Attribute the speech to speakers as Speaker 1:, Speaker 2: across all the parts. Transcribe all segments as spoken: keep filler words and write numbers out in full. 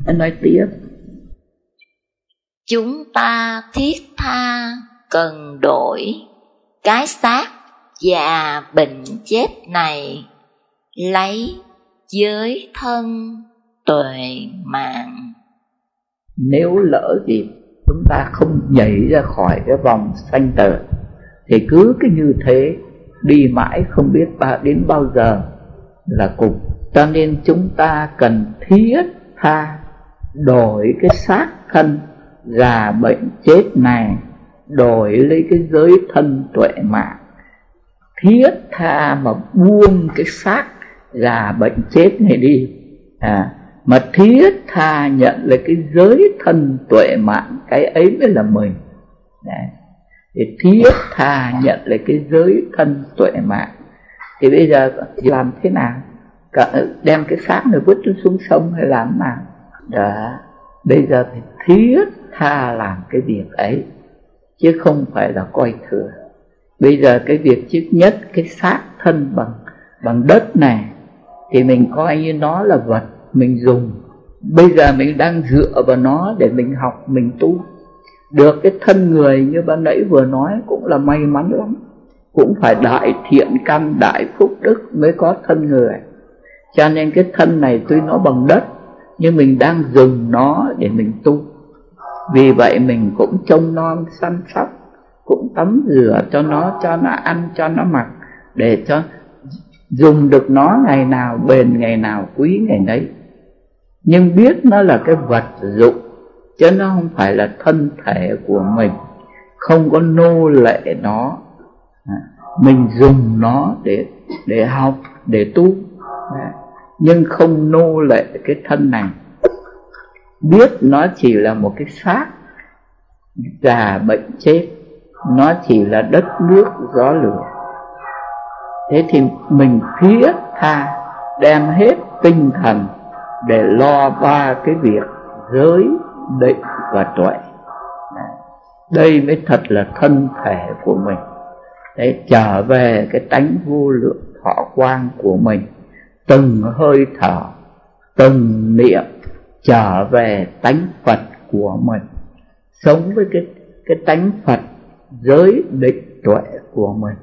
Speaker 1: Anh nói tiếp.
Speaker 2: Chúng ta thiết tha cần đổi cái xác và bệnh chết này, lấy giới thân tuệ mạng.
Speaker 1: Nếu lỡ gì chúng ta không nhảy ra khỏi cái vòng sanh tử thì cứ cái như thế đi mãi không biết ba đến bao giờ là cùng. Cho nên chúng ta cần thiết tha đổi cái xác thân già bệnh chết này, đổi lấy cái giới thân tuệ mạng. Thiết tha mà buông cái xác già bệnh chết này đi, à, mà thiết tha nhận lấy cái giới thân tuệ mạng, cái ấy mới là mình. Đấy. Thì thiết tha nhận lấy cái giới thân tuệ mạng. Thì bây giờ làm thế nào? Đem cái xác này vứt xuống sông hay làm nào? Đó. Bây giờ thì thiết tha làm cái việc ấy, chứ không phải là coi thừa. Bây giờ cái việc trước nhất, cái xác thân bằng bằng đất này thì mình coi như nó là vật mình dùng. Bây giờ mình đang dựa vào nó để mình học, mình tu. Được cái thân người như ban nãy vừa nói cũng là may mắn lắm. Cũng phải đại thiện căn, đại phúc đức mới có thân người. Cho nên cái thân này tuy nó bằng đất, nhưng mình đang dùng nó để mình tu. Vì vậy mình cũng trông nom săn sóc, cũng tắm rửa cho nó, cho nó ăn, cho nó mặc, để cho dùng được nó ngày nào bền, ngày nào quý ngày nấy. Nhưng biết nó là cái vật dụng, chứ nó không phải là thân thể của mình. Không có nô lệ nó. Mình dùng nó để, để học, để tu, nhưng không nô lệ cái thân này. Biết nó chỉ là một cái xác già bệnh chết, nó chỉ là đất nước gió lửa. Thế thì mình thiết tha đem hết tinh thần để lo ba cái việc giới, định và tuệ. Đây mới thật là thân thể của mình. Để trở về cái tánh vô lượng thọ quang của mình, từng hơi thở, từng niệm trở về tánh Phật của mình, sống với cái, cái tánh Phật giới định tuệ của mình.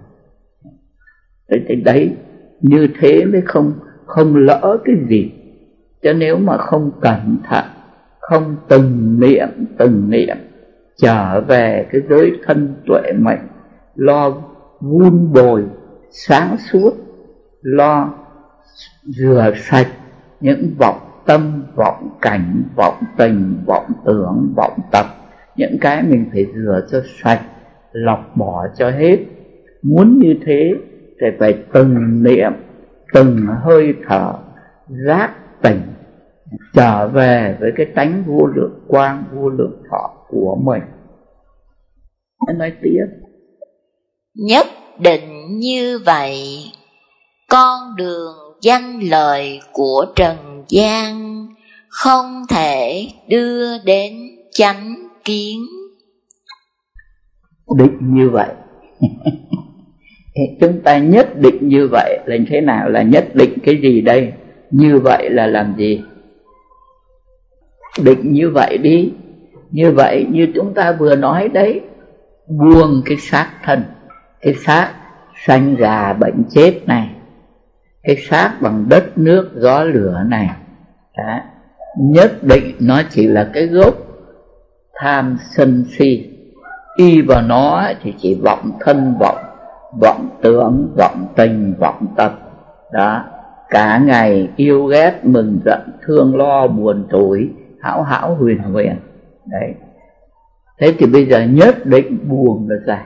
Speaker 1: Đấy, đấy, đấy, như thế mới không, không lỡ cái gì. Chứ nếu mà không cẩn thận, không từng niệm, từng niệm trở về cái giới thân tuệ mệnh, lo vun bồi sáng suốt, lo rửa sạch những vọng tâm, vọng cảnh, vọng tình, vọng tưởng, vọng tập. Những cái mình phải rửa cho sạch, lọc bỏ cho hết. Muốn như thế thì phải từng niệm, từng hơi thở giác tỉnh, trở về với cái tánh vô lượng quang, vô lượng thọ của mình. Anh nói tiếp.
Speaker 2: Nhất định như vậy, con đường danh lời của trần gian không thể đưa đến chánh kiến.
Speaker 1: Định như vậy. Chúng ta nhất định như vậy là thế nào? Là nhất định cái gì đây? Như vậy là làm gì? Định như vậy đi. Như vậy như chúng ta vừa nói đấy, buông cái xác thân, cái xác sanh già bệnh chết này, cái xác bằng đất nước gió lửa này. Đó. Nhất định nó chỉ là cái gốc tham sân si. Y vào nó thì chỉ vọng thân, vọng vọng tưởng, vọng tình, vọng tập. Đó. Cả ngày yêu ghét, mừng giận, thương lo, buồn tủi, hão hão huyền huyền. Đấy. Thế thì bây giờ nhất định buông nó ra.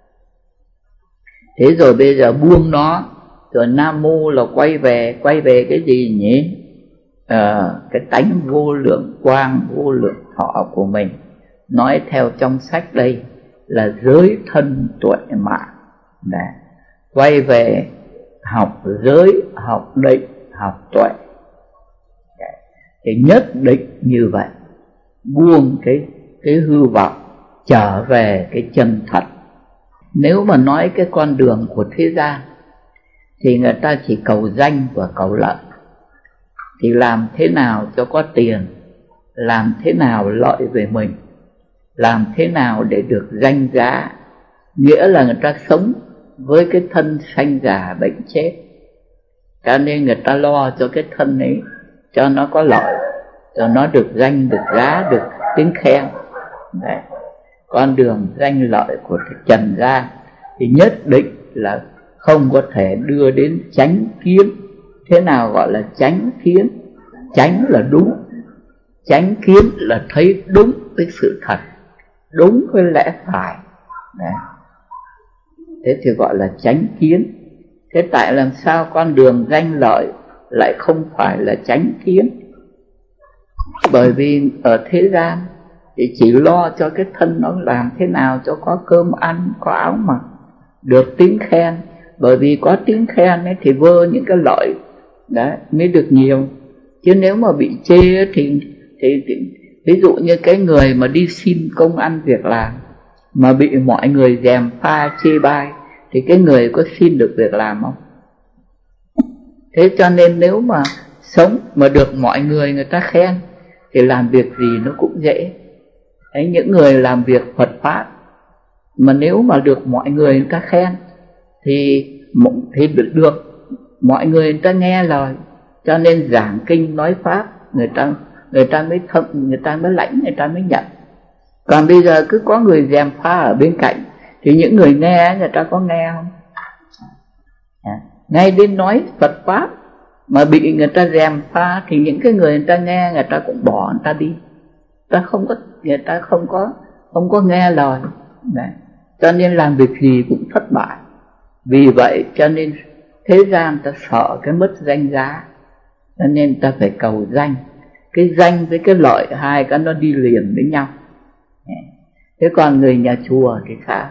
Speaker 1: Thế rồi bây giờ buông nó, rồi Nam Mô là quay về, quay về cái gì nhỉ? À, cái tánh vô lượng quang, vô lượng thọ của mình. Nói theo trong sách đây là giới thân tuệ mạng. Đấy. Quay về học giới, học định, học tuệ. Đấy. Thì nhất định như vậy, buông cái, cái hư vọng, trở về cái chân thật. Nếu mà nói cái con đường của thế gian thì người ta chỉ cầu danh và cầu lợi. Thì làm thế nào cho có tiền, làm thế nào lợi về mình, làm thế nào để được danh giá, nghĩa là người ta sống với cái thân sanh già bệnh chết, cho nên người ta lo cho cái thân ấy cho nó có lợi, cho nó được danh, được giá, được tiếng khen. Đấy. Con đường danh lợi của trần gian thì nhất định là không có thể đưa đến chánh kiến. Thế nào gọi là chánh kiến? Chánh là đúng, chánh kiến là thấy đúng với sự thật, đúng với lẽ phải. Đấy. Thế thì gọi là chánh kiến. Thế tại làm sao con đường danh lợi lại không phải là chánh kiến? Bởi vì ở thế gian thì chỉ lo cho cái thân nó làm thế nào cho có cơm ăn, có áo mặc, được tiếng khen. Bởi vì có tiếng khen ấy thì vơ những cái lợi đấy mới được nhiều. Chứ nếu mà bị chê thì, thì, thì ví dụ như cái người mà đi xin công ăn việc làm mà bị mọi người gièm pha chê bai thì cái người có xin được việc làm không? Thế cho nên nếu mà sống mà được mọi người người ta khen thì làm việc gì nó cũng dễ. Đấy, những người làm việc Phật Pháp mà nếu mà được mọi người người ta khen thì, thì được, được mọi người người ta nghe lời, cho nên giảng kinh nói Pháp người ta người ta mới thâm, người ta mới lãnh, người ta mới nhận. Còn bây giờ cứ có người gièm pha ở bên cạnh thì những người nghe người ta có nghe không? À, ngay đến nói Phật Pháp mà bị người ta gièm pha thì những cái người người ta nghe người ta cũng bỏ, người ta đi, ta không có, người ta không có không có nghe lời. Đấy. Cho nên làm việc gì cũng thất bại. Vì vậy cho nên thế gian ta sợ cái mất danh giá, cho nên ta phải cầu danh. Cái danh với cái lợi hai cái nó đi liền với nhau. Thế còn người nhà chùa thì sao?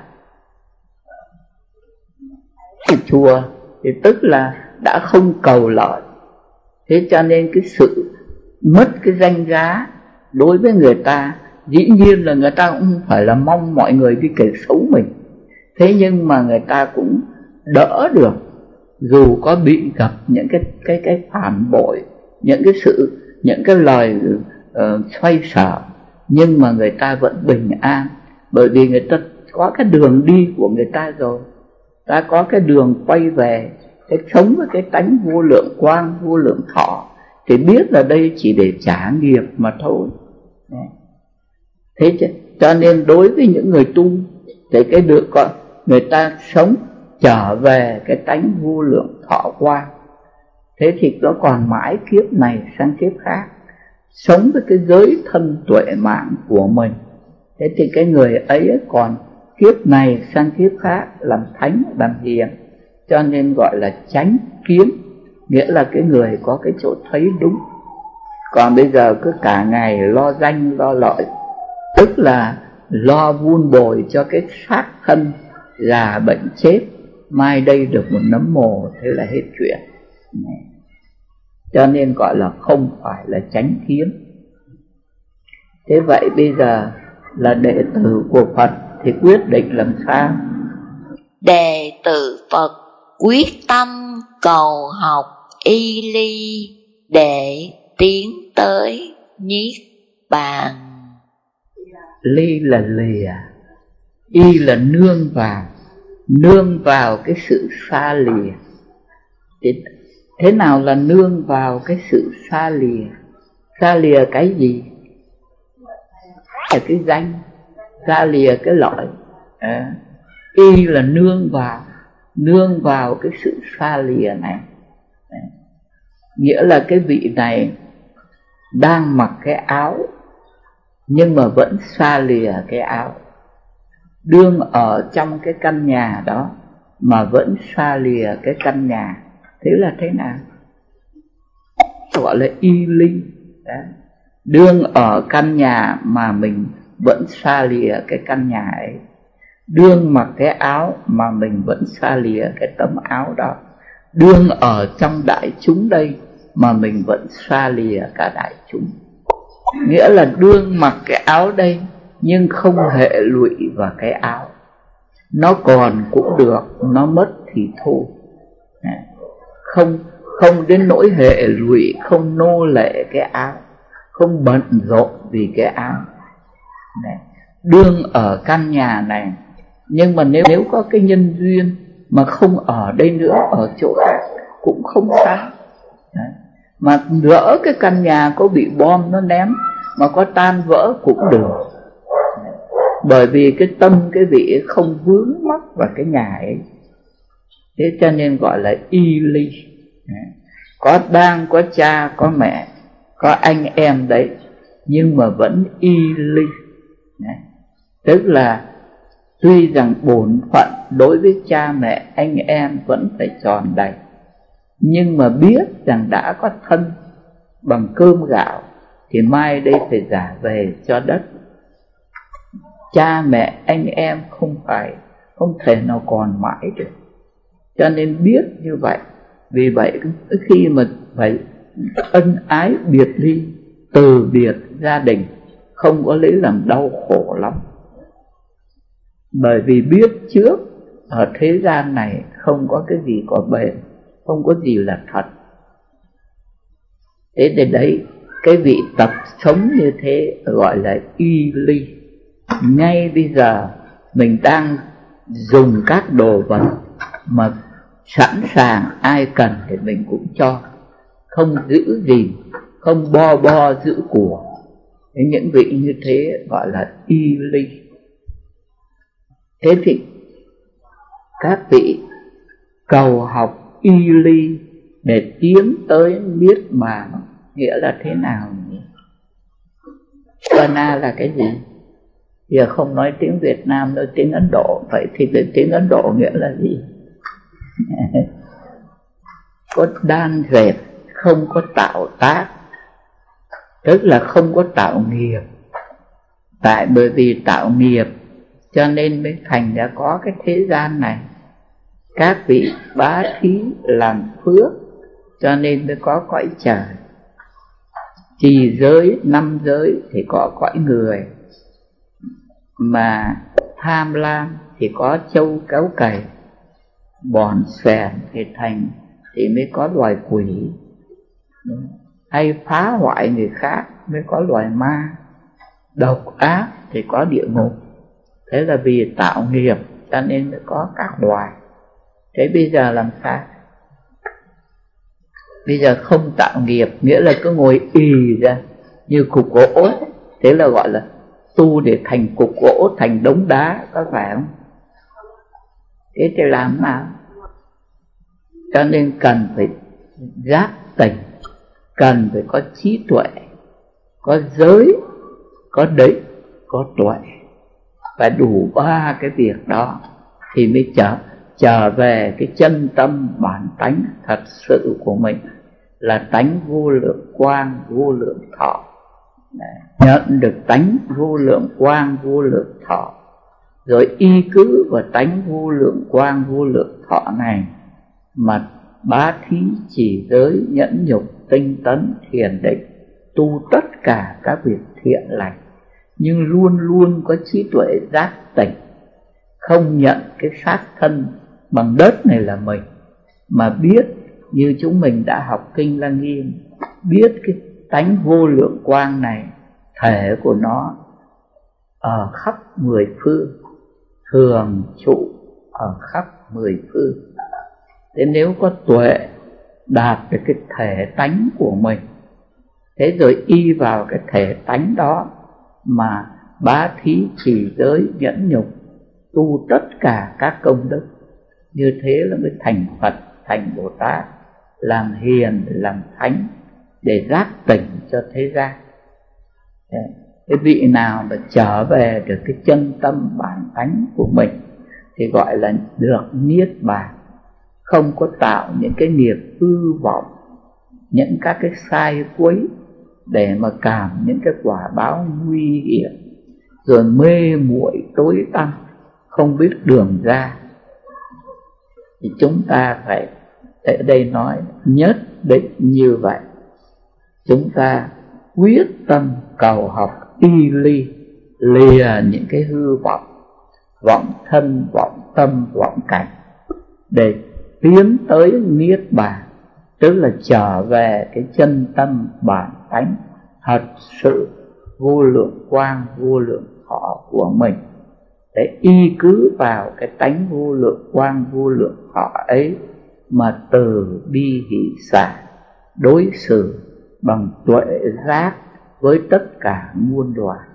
Speaker 1: Nhà chùa thì tức là đã không cầu lợi. Thế cho nên cái sự mất cái danh giá đối với người ta, dĩ nhiên là người ta cũng không phải là mong mọi người đi kể xấu mình. Thế nhưng mà người ta cũng đỡ được, dù có bị gặp những cái cái cái phản bội, những cái sự những cái lời uh, xoay sở, nhưng mà người ta vẫn bình an, bởi vì người ta có cái đường đi của người ta rồi, ta có cái đường quay về, cái sống với cái tánh vô lượng quang, vô lượng thọ, thì biết là đây chỉ để trả nghiệp mà thôi. Thế chứ, cho nên đối với những người tu thì cái được con người ta sống trở về cái tánh vô lượng thọ quang. Thế thì nó còn mãi kiếp này sang kiếp khác, sống với cái giới thân tuệ mạng của mình. Thế thì cái người ấy còn kiếp này sang kiếp khác làm thánh, làm hiền, cho nên gọi là chánh kiến, nghĩa là cái người có cái chỗ thấy đúng. Còn bây giờ cứ cả ngày lo danh lo lợi, tức là lo vun bồi cho cái xác thân già bệnh chết, mai đây được một nấm mồ, thế là hết chuyện. Cho nên gọi là không phải là chánh kiến. Thế vậy bây giờ là đệ tử của Phật thì quyết định làm sao?
Speaker 2: Đệ tử Phật quyết tâm cầu học y ly để tiến tới niết bàn.
Speaker 1: Ly là lìa, y là nương vào, nương vào cái sự xa lìa. Thế, thế nào là nương vào cái sự xa lìa? Xa lìa cái gì? Là cái danh, xa lìa cái lợi. À, y là nương vào, nương vào cái sự xa lìa này. À, nghĩa là cái vị này đang mặc cái áo nhưng mà vẫn xa lìa cái áo, đương ở trong cái căn nhà đó mà vẫn xa lìa cái căn nhà. Thế là thế nào? Gọi là y ly. Đương ở căn nhà mà mình vẫn xa lìa cái căn nhà ấy, đương mặc cái áo mà mình vẫn xa lìa cái tấm áo đó, đương ở trong đại chúng đây mà mình vẫn xa lìa cả đại chúng. Nghĩa là đương mặc cái áo đây nhưng không hệ lụy vào cái áo. Nó còn cũng được, nó mất thì thôi. Không, không đến nỗi hệ lụy, không nô lệ cái áo, không bận rộn vì cái áo này. Đương ở căn nhà này, nhưng mà nếu nếu có cái nhân duyên mà không ở đây nữa, ở chỗ khác cũng không sao. Đấy. Mà lỡ cái căn nhà có bị bom nó ném mà có tan vỡ cũng được. Đấy. Bởi vì cái tâm cái vị không vướng mắc vào cái nhà ấy. Thế cho nên gọi là y ly. Đấy. Có đang có cha có mẹ có anh em đấy, nhưng mà vẫn y ly. Đấy. Tức là tuy rằng bổn phận đối với cha mẹ anh em vẫn phải tròn đầy, nhưng mà biết rằng đã có thân bằng cơm gạo thì mai đây phải trả về cho đất. Cha mẹ anh em không phải không thể nào còn mãi được, cho nên biết như vậy. Vì vậy khi mà phải ân ái biệt ly, từ biệt gia đình, không có lấy làm đau khổ lắm. Bởi vì biết trước ở thế gian này không có cái gì có bền, không có gì là thật. Thế để đấy, cái vị tập sống như thế gọi là y ly. Ngay bây giờ mình đang dùng các đồ vật mà sẵn sàng ai cần thì mình cũng cho, không giữ gìn, không bo bo giữ của. Những vị như thế gọi là y ly. Thế thì các vị cầu học y ly để tiến tới niết bàn nghĩa là thế nào nhỉ? Nirvana là cái gì? Giờ không nói tiếng Việt Nam, nói tiếng Ấn Độ. Vậy thì tiếng Ấn Độ nghĩa là gì? Có đan dệt, không có tạo tác, tức là không có tạo nghiệp. Tại bởi vì tạo nghiệp cho nên mới thành ra có cái thế gian này. Các vị bá thí làm phước cho nên mới có cõi trời. Trì giới, năm giới thì có cõi người, mà tham lam thì có trâu kéo cày, bòn xèn thì thành thì mới có loài quỷ, hay phá hoại người khác mới có loài ma, độc ác thì có địa ngục. Thế là vì tạo nghiệp cho nên mới có các loài. Thế bây giờ làm sao? Bây giờ không tạo nghiệp, nghĩa là cứ ngồi ì ra như cục gỗ, thế là gọi là tu để thành cục gỗ, thành đống đá, có phải không? Thế thì làm nào? Cho nên cần phải giác tỉnh, cần phải có trí tuệ, có giới, có định, có tuệ. Và đủ ba cái việc đó thì mới trở trở về cái chân tâm bản tánh thật sự của mình, là tánh vô lượng quang, vô lượng thọ. Đấy, nhận được tánh vô lượng quang, vô lượng thọ, rồi y cứ vào tánh vô lượng quang, vô lượng thọ này mà bá thí, chỉ giới, nhẫn nhục, tinh tấn, thiền định, tu tất cả các việc thiện lành, nhưng luôn luôn có trí tuệ giác tỉnh, không nhận cái xác thân bằng đất này là mình, mà biết như chúng mình đã học kinh Lăng Nghiêm, biết cái tánh vô lượng quang này, thể của nó ở khắp mười phương, thường trụ ở khắp mười phương. Thế nếu có tuệ đạt được cái thể tánh của mình, thế rồi y vào cái thể tánh đó mà bá thí, trì giới, nhẫn nhục, tu tất cả các công đức, như thế là mới thành Phật, thành Bồ Tát, làm hiền, làm thánh, để giác tỉnh cho thế gian. Cái vị nào mà trở về được cái chân tâm bản tánh của mình thì gọi là được niết bàn, không có tạo những cái nghiệp hư vọng, những các cái sai quấy để mà cảm những cái quả báo nguy hiểm, rồi mê muội tối tăm, không biết đường ra. Thì chúng ta phải ở đây nói nhất định như vậy. Chúng ta quyết tâm cầu học y ly, lìa những cái hư vọng, vọng thân, vọng tâm, vọng cảnh, để tiến tới niết bàn, tức là trở về cái chân tâm bản tánh thật sự vô lượng quang vô lượng thọ của mình, để y cứ vào cái tánh vô lượng quang vô lượng thọ ấy mà từ bi hỷ xả đối xử bằng tuệ giác với tất cả muôn loài.